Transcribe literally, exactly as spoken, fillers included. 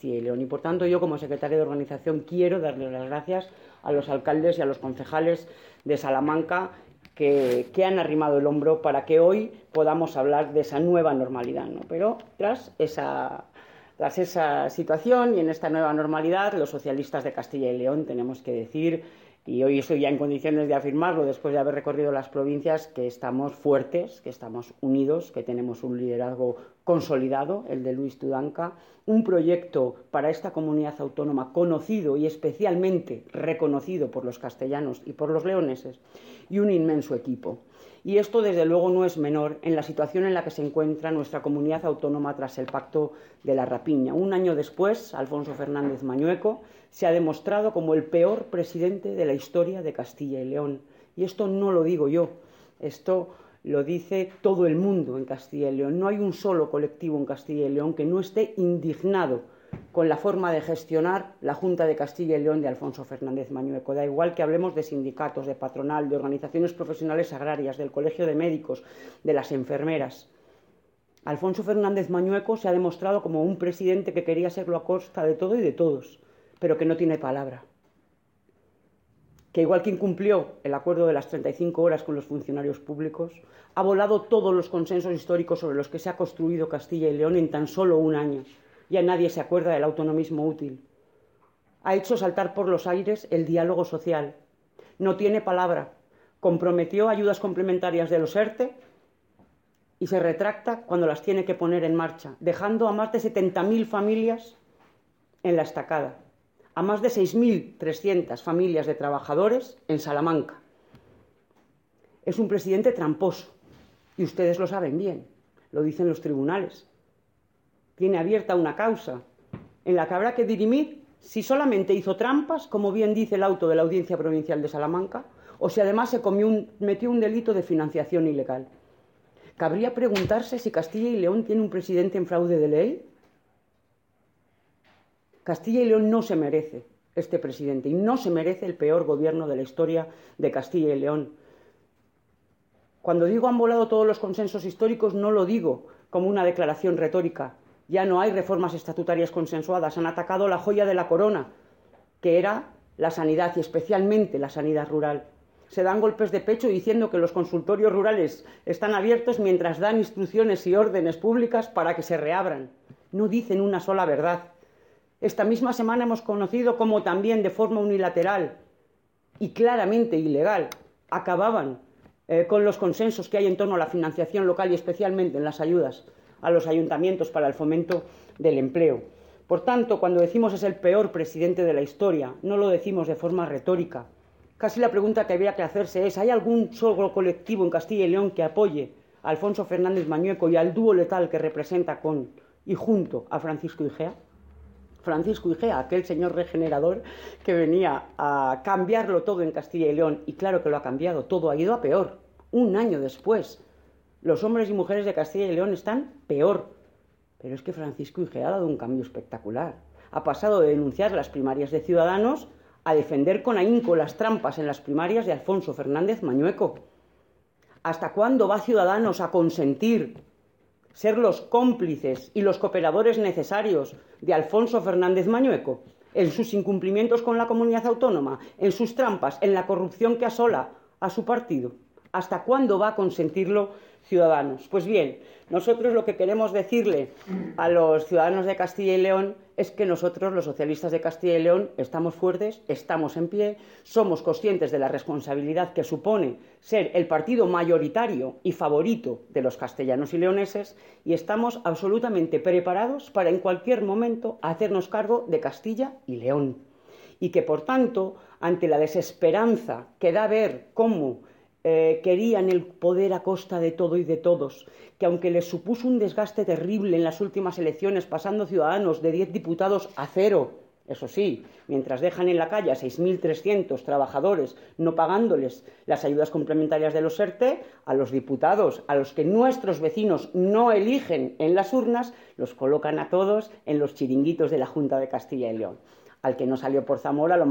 Castilla y León. Y, por tanto, yo, como secretaria de organización, quiero darle las gracias a los alcaldes y a los concejales de Salamanca que, que han arrimado el hombro para que hoy podamos hablar de esa nueva normalidad, ¿no? Pero tras esa, tras esa situación y en esta nueva normalidad, los socialistas de Castilla y León tenemos que decir, y hoy estoy ya en condiciones de afirmarlo después de haber recorrido las provincias, que estamos fuertes, que estamos unidos, que tenemos un liderazgo consolidado, el de Luis Tudanca, un proyecto para esta comunidad autónoma conocido y especialmente reconocido por los castellanos y por los leoneses, y un inmenso equipo. Y esto, desde luego, no es menor en la situación en la que se encuentra nuestra comunidad autónoma tras el Pacto de la Rapiña. Un año después, Alfonso Fernández Mañueco se ha demostrado como el peor presidente de la historia de Castilla y León. Y esto no lo digo yo, esto lo dice todo el mundo en Castilla y León. No hay un solo colectivo en Castilla y León que no esté indignado con la forma de gestionar la Junta de Castilla y León de Alfonso Fernández Mañueco. Da igual que hablemos de sindicatos, de patronal, de organizaciones profesionales agrarias, del Colegio de Médicos, de las enfermeras. Alfonso Fernández Mañueco se ha demostrado como un presidente que quería serlo a costa de todo y de todos, pero que no tiene palabra. Que igual que incumplió el acuerdo de las treinta y cinco horas con los funcionarios públicos, ha volado todos los consensos históricos sobre los que se ha construido Castilla y León en tan solo un año. Ya nadie se acuerda del autonomismo útil. Ha hecho saltar por los aires el diálogo social. No tiene palabra. Comprometió ayudas complementarias de los ERTE y se retracta cuando las tiene que poner en marcha, dejando a más de setenta mil familias en la estacada, a más de seis mil trescientas familias de trabajadores en Salamanca. Es un presidente tramposo, y ustedes lo saben bien, lo dicen los tribunales. Tiene abierta una causa en la que habrá que dirimir si solamente hizo trampas, como bien dice el auto de la Audiencia Provincial de Salamanca, o si además se comió un, metió un delito de financiación ilegal. Cabría preguntarse si Castilla y León tiene un presidente en fraude de ley. Castilla y León no se merece este presidente y no se merece el peor gobierno de la historia de Castilla y León. Cuando digo han volado todos los consensos históricos, no lo digo como una declaración retórica. Ya no hay reformas estatutarias consensuadas, han atacado la joya de la corona, que era la sanidad y especialmente la sanidad rural. Se dan golpes de pecho diciendo que los consultorios rurales están abiertos mientras dan instrucciones y órdenes públicas para que se reabran. No dicen una sola verdad. Esta misma semana hemos conocido cómo también de forma unilateral y claramente ilegal acababan eh, con los consensos que hay en torno a la financiación local y especialmente en las ayudas a los ayuntamientos para el fomento del empleo. Por tanto, cuando decimos es el peor presidente de la historia, no lo decimos de forma retórica. Casi la pregunta que habría que hacerse es, ¿hay algún solo colectivo en Castilla y León que apoye a Alfonso Fernández Mañueco y al dúo letal que representa con y junto a Francisco Igea? Francisco Igea, aquel señor regenerador que venía a cambiarlo todo en Castilla y León, y claro que lo ha cambiado, todo ha ido a peor. Un año después, los hombres y mujeres de Castilla y León están peor. Pero es que Francisco Igea ha dado un cambio espectacular. Ha pasado de denunciar las primarias de Ciudadanos a defender con ahínco las trampas en las primarias de Alfonso Fernández Mañueco. ¿Hasta cuándo va Ciudadanos a consentir ser los cómplices y los cooperadores necesarios de Alfonso Fernández Mañueco en sus incumplimientos con la comunidad autónoma, en sus trampas, en la corrupción que asola a su partido? ¿Hasta cuándo va a consentirlo Ciudadanos? Pues bien, nosotros lo que queremos decirle a los ciudadanos de Castilla y León es que nosotros, los socialistas de Castilla y León, estamos fuertes, estamos en pie, somos conscientes de la responsabilidad que supone ser el partido mayoritario y favorito de los castellanos y leoneses y estamos absolutamente preparados para en cualquier momento hacernos cargo de Castilla y León. Y que, por tanto, ante la desesperanza que da ver cómo Eh, querían el poder a costa de todo y de todos, que aunque les supuso un desgaste terrible en las últimas elecciones, pasando Ciudadanos de diez diputados a cero, eso sí, mientras dejan en la calle a seis mil trescientos trabajadores no pagándoles las ayudas complementarias de los ERTE, a los diputados, a los que nuestros vecinos no eligen en las urnas, los colocan a todos en los chiringuitos de la Junta de Castilla y León. Al que no salió por Zamora lo